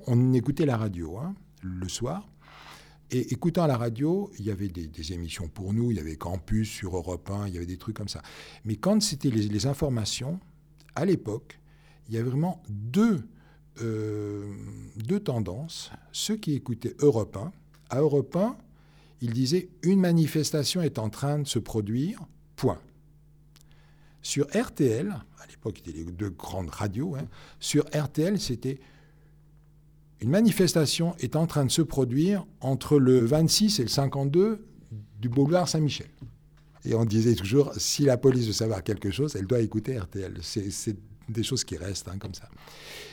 on écoutait la radio le soir. Et écoutant la radio, il y avait des émissions pour nous, il y avait Campus sur Europe 1, il y avait des trucs comme ça. Mais quand c'était les informations, à l'époque, il y avait vraiment deux tendances. Ceux qui écoutaient Europe 1, à Europe 1, ils disaient « une manifestation est en train de se produire, point ». Sur RTL, à l'époque, c'était les deux grandes radios, sur RTL, c'était « une manifestation est en train de se produire entre le 26 et le 52 du boulevard Saint-Michel ». Et on disait toujours, si la police veut savoir quelque chose, elle doit écouter RTL. C'est des choses qui restent comme ça.